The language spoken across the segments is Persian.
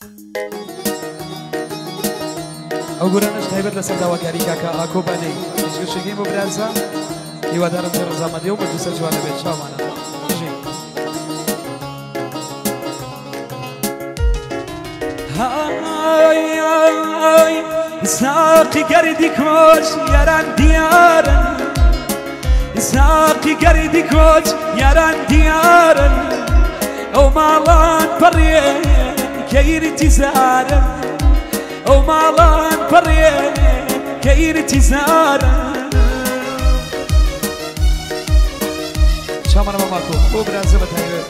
ئەو گورانش تایبەت لەسەر داواکاری کاکە ئاکۆبانەی هیچگەشتێکی بۆ برازە هیوادارم کە ڕەزامەندی و بەدووسەر جوانە بێت چاوانە ساقي قردي كوش ياران ديارن ساقي قردي كوش ياران ديارن او مالان بريه كير تزارن او مالان بريه كير تزارن چاوانە بە ماکۆ بۆ برازە بە تایبەت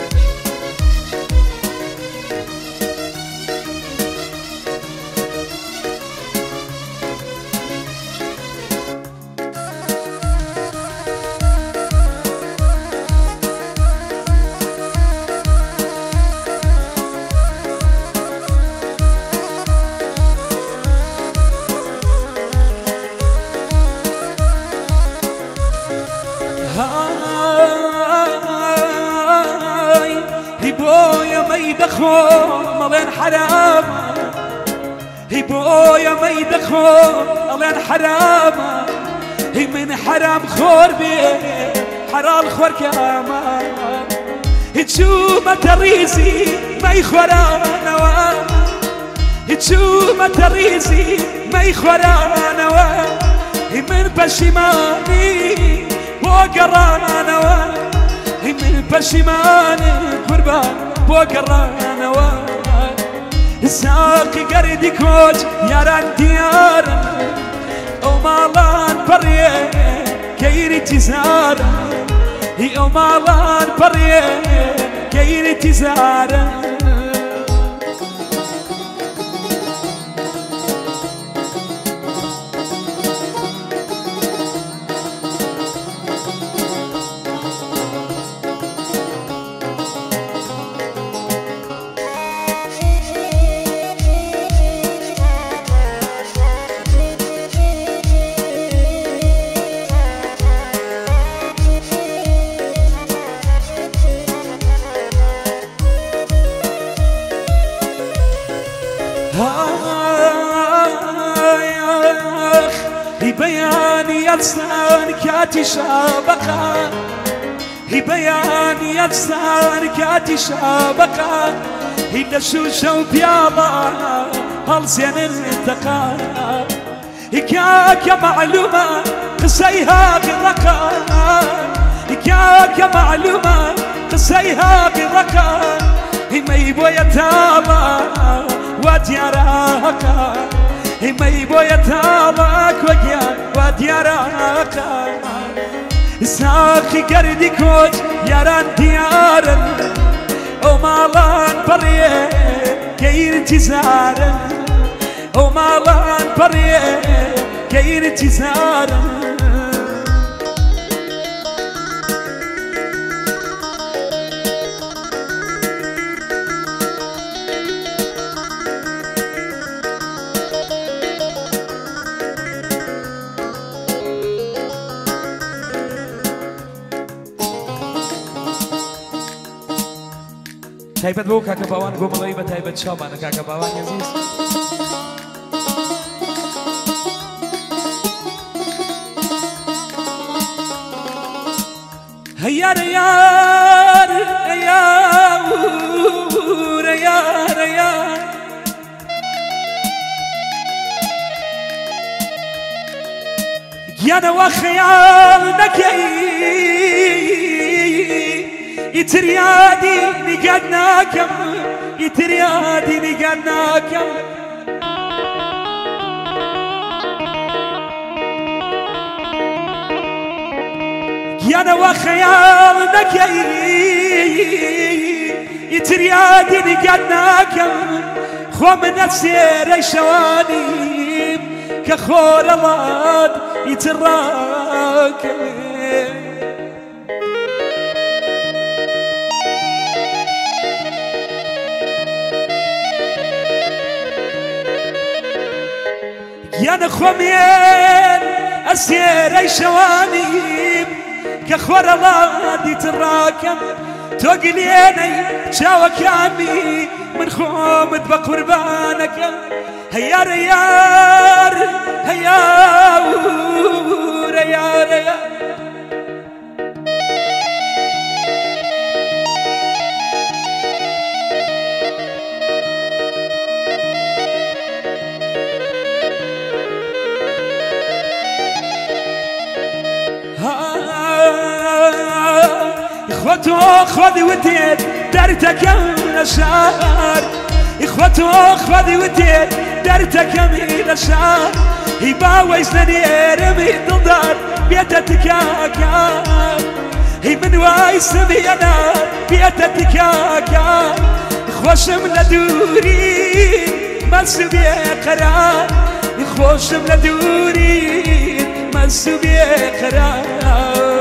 مالين حرام هي بويا ما يدخل مالين حرام هي من حرام خور بي حرام خور كامان هي تشوف تريزي ما يخورانا هي تشوف تريزي ما يخورانا هي من بشماني وقرانا هي من بشماني قربان بوقرانا ساقي قردي كوج ياران ديارن او مالان بريه كيري تزارن هي او مالان بريه كيري تزارن هي بياني يلسان كاتي شابقة هي بياني يلسان كاتي شابقة هي لشوشة وبياضة هالزين التقى هي كاكا معلومة قصيها بالرقا هي كاكا معلومة قصيها بالرقا هي ما يبوي يتابع ودياراكا هي ما يبوي يتابعك ودياراكا ساقي قردي كوج ياران ديارن او مالان بريه كير تزارن او مالان بريه كير تزارن تایبەت بۆ کاکە باوان گۆمەڵەوەی بە تایبەت چاوانە کاکە باوان عەزیز هيا ريار ريار ريار ريار يانا وخيال نكي يتريادي نقدناكم يتريادي نقدناكم يانا وخيال نكي يتريادي نقدناكم خو من السير شواني كخور الله يتراكم يا نخومين السير شواني كخور الله يتراكم تقليني شاوكاني من خومت بقربانك هيا ريار هيا ريار ريار إخوته خذي وديت درتك من الشهر إخوته خذي وديت درتك من الشهر هيبا ويسني رمي ضدار بيتك ياكا هي من ويسني أنا بيتك ياكا إخوشم لدوري ما سبي قرار إخوشم لدوري ما سبي قرار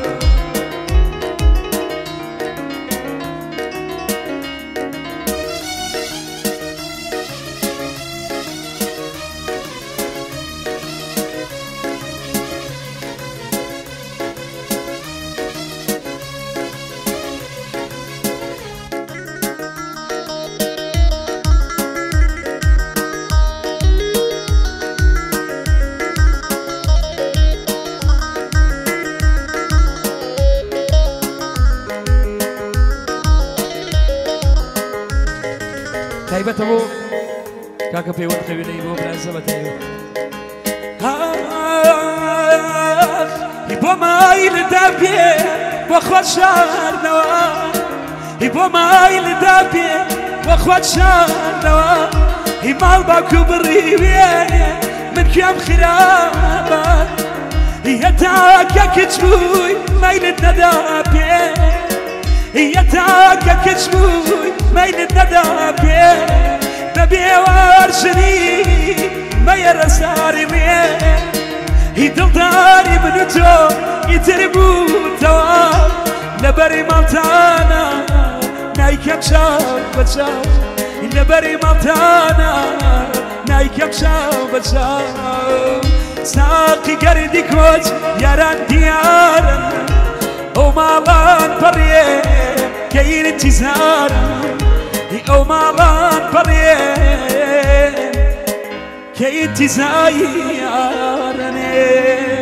تايبة أبو كاكا في وقت قبيلي بو برازة بتايبة يبو ما يلدابي وخوات شهر نوا يبو ما يلدابي وخوات شهر نوا يمال باكو بريبي من كام خرابات يتاكا كتبوي ما يلدابي يتاكا كتبوي ما يلدابي نبي وارشني ما يرساري بيه يدل داري من تو يتربو توا لبري مالتانا نايكم شاف بشاف لبري مالتانا نايكم شاف بشاف ساقي قردي كوج ياران ديارا ومالان بريه كاين انتزارا ومالان بريه كاين انتزارا